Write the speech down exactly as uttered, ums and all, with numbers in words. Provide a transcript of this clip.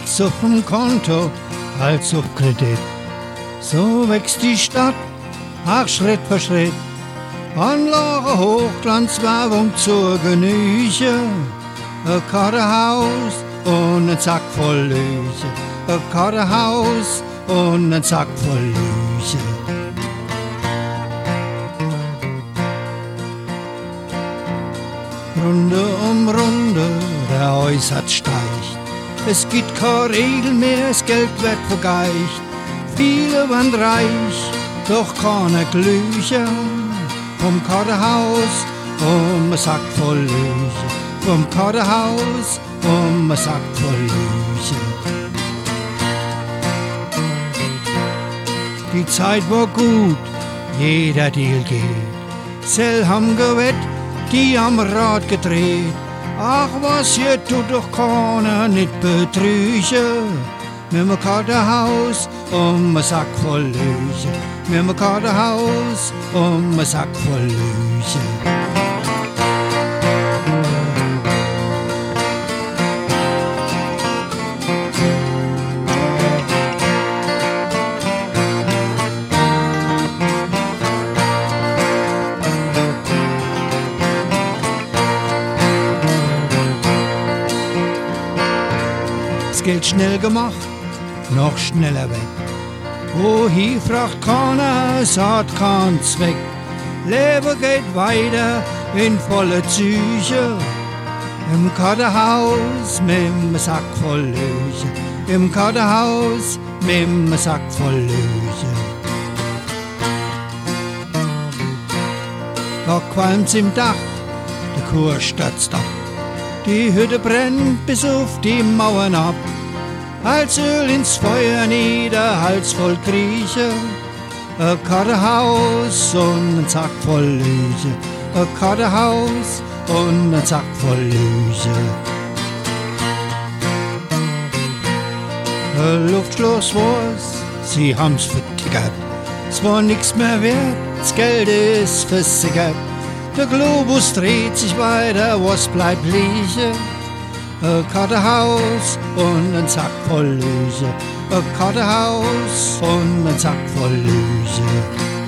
nichts auf dem Konto als auf Kredit. So wächst die Stadt, ach Schritt für Schritt. Anlage Hochglanzwerbung zur Genüge. Ein Kartenhaus und ein Sack voll Lüge. Ein Kartenhaus und ein Sack voll Lüge. Runde um Runde, der Häusert steigt. Es gibt keine Regel mehr, das Geld wird vergeicht. Viele waren reich, doch keine Glüche. Vom Kartenhaus um ein Sack voll Lüge. Vom Kartenhaus um ein Sack voll Lüge. Die Zeit war gut, jeder Deal geht. Sell haben gewett, die am Rad gedreht. Ach, was hier tut doch keiner nicht betrügen. Mit dem Kartenhaus um ein Sack voll Lüge. Mit dem Kartenhaus um ein Sack voll Lüge. Das Geld schnell gemacht, noch schneller weg. Wo hier fragt keiner, es hat keinen Zweck. Leben geht weiter in volle Züge. Im Kartenhaus mit dem Sack voll Lüge. Im Kartenhaus mit dem Sack voll Lüge. Da qualmt's im Dach, der Kur stürzt ab. Die Hütte brennt bis auf die Mauern ab. Als Öl ins Feuer nieder, Hals voll Grieche. Ein Kartenhaus und ein Sack voll Lüge. Ein Kartenhaus und ein Sack voll Lüge. Ein Luftschloss war's, sie haben's vertickert. Es war nix mehr wert, das Geld ist versickert. Der Globus dreht sich weiter, was bleibt liegen? Ein Kartenhaus und ein Sack voll Lüge. Ein Kartenhaus und ein Sack voll Lüge.